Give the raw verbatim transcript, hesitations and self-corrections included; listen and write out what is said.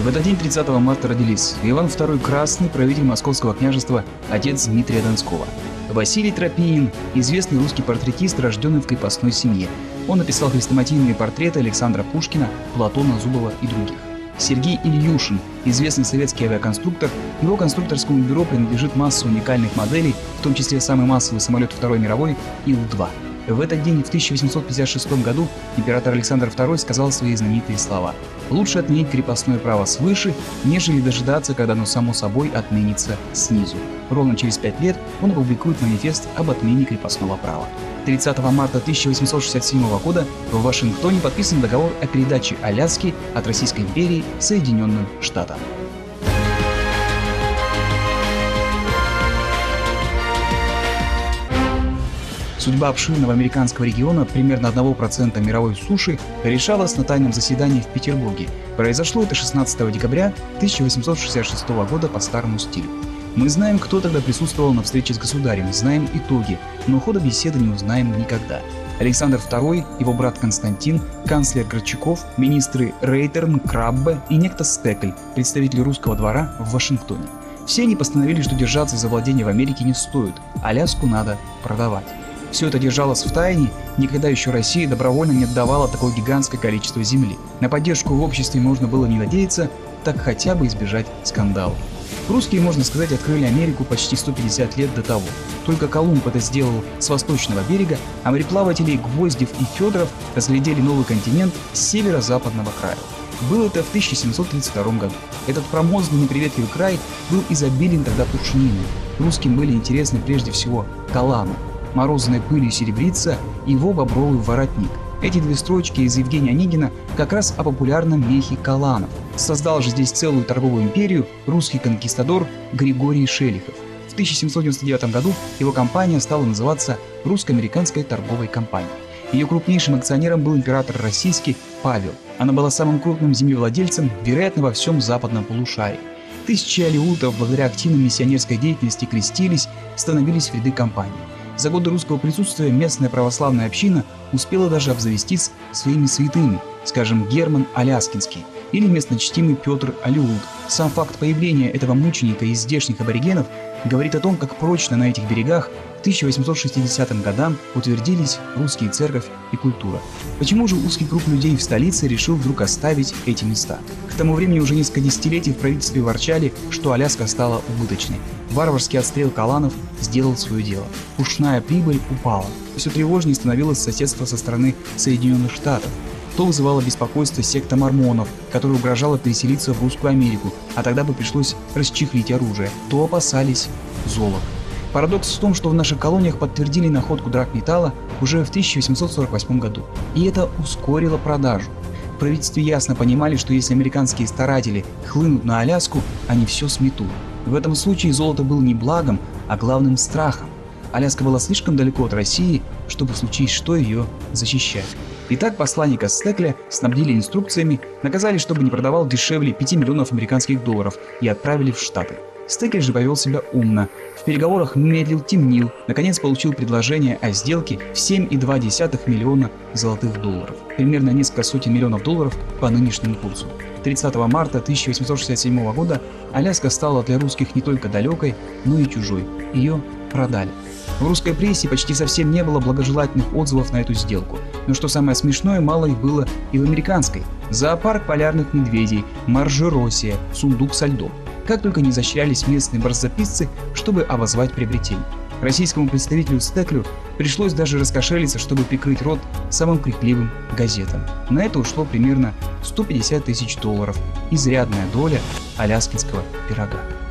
В этот день, тридцатого марта, родились Иван второй Красный, правитель Московского княжества, отец Дмитрия Донского. Василий Тропинин, известный русский портретист, рожденный в крепостной семье. Он написал хрестоматийные портреты Александра Пушкина, Платона Зубова и других. Сергей Ильюшин, известный советский авиаконструктор. Его конструкторскому бюро принадлежит масса уникальных моделей, в том числе самый массовый самолет Второй мировой Ил два. В этот день, в тысяча восемьсот пятьдесят шестом году, император Александр второй сказал свои знаменитые слова: «Лучше отменить крепостное право свыше, нежели дожидаться, когда оно само собой отменится снизу». Ровно через пять лет он опубликует манифест об отмене крепостного права. тридцатого марта тысяча восемьсот шестьдесят седьмого года в Вашингтоне подписан договор о передаче Аляски от Российской империи Соединенным Штатам. Судьба обширного американского региона, примерно одного процента мировой суши, решалась на тайном заседании в Петербурге. Произошло это шестнадцатого декабря тысяча восемьсот шестьдесят шестого года по старому стилю. Мы знаем, кто тогда присутствовал на встрече с государем, знаем итоги, но хода беседы не узнаем никогда. Александр второй, его брат Константин, канцлер Горчаков, министры Рейтерн, Краббе и некто Стекль, представитель русского двора в Вашингтоне. Все они постановили, что держаться за владение в Америке не стоит, Аляску надо продавать. Все это держалось в тайне, никогда еще Россия добровольно не отдавала такое гигантское количество земли. На поддержку в обществе можно было не надеяться, так хотя бы избежать скандала. Русские, можно сказать, открыли Америку почти сто пятьдесят лет до того. Только Колумб это сделал с восточного берега, а мореплаватели Гвоздев и Федоров разглядели новый континент с северо-западного края. Было это в тысяча семьсот тридцать втором году. Этот промозглый неприветливый край был изобилен тогда пушниной. Русским были интересны прежде всего каланы, морозной пылью серебрица и его бобровый воротник. Эти две строчки из Евгения Онегина как раз о популярном мехе каланов. Создал же здесь целую торговую империю русский конкистадор Григорий Шелихов. В тысяча семьсот девяносто девятом году его компания стала называться Русско-американской торговой компанией. Ее крупнейшим акционером был император российский Павел. Она была самым крупным землевладельцем, вероятно, во всем западном полушарии. Тысячи алеутов благодаря активной миссионерской деятельности крестились, становились в ряды компании. За годы русского присутствия местная православная община успела даже обзавестись своими святыми, скажем, Герман Аляскинский или местно чтимый Петр Алеут. Сам факт появления этого мученика из здешних аборигенов говорит о том, как прочно на этих берегах к тысяча восемьсот шестидесятым годам утвердились русские церковь и культура. Почему же узкий круг людей в столице решил вдруг оставить эти места? К тому времени уже несколько десятилетий в правительстве ворчали, что Аляска стала убыточной. Варварский отстрел каланов сделал свое дело. Пушная прибыль упала. Все тревожнее становилось соседство со стороны Соединенных Штатов. То вызывало беспокойство секта мормонов, которая угрожала переселиться в Русскую Америку, а тогда бы пришлось расчехлить оружие, то опасались золота. Парадокс в том, что в наших колониях подтвердили находку драгметалла уже в тысяча восемьсот сорок восьмом году, и это ускорило продажу. В правительстве ясно понимали, что если американские старатели хлынут на Аляску, они все сметут. В этом случае золото было не благом, а главным страхом. Аляска была слишком далеко от России, чтобы в случае что ее защищать. Итак, посланника Стекля снабдили инструкциями, наказали, чтобы не продавал дешевле пяти миллионов американских долларов, и отправили в Штаты. Стекль же повел себя умно. В переговорах медлил, темнил, наконец получил предложение о сделке в семь и две десятых миллиона золотых долларов. Примерно несколько сотен миллионов долларов по нынешнему курсу. тридцатого марта тысяча восемьсот шестьдесят седьмого года Аляска стала для русских не только далекой, но и чужой. Ее продали. В русской прессе почти совсем не было благожелательных отзывов на эту сделку. Но что самое смешное, мало их было и в американской. Зоопарк полярных медведей, Маржеросия, сундук со льдом. Как только не изощрялись местные барзаписцы, чтобы обозвать приобретение. Российскому представителю Стеклю пришлось даже раскошелиться, чтобы прикрыть рот самым крикливым газетам. На это ушло примерно сто пятьдесят тысяч долларов, изрядная доля аляскинского пирога.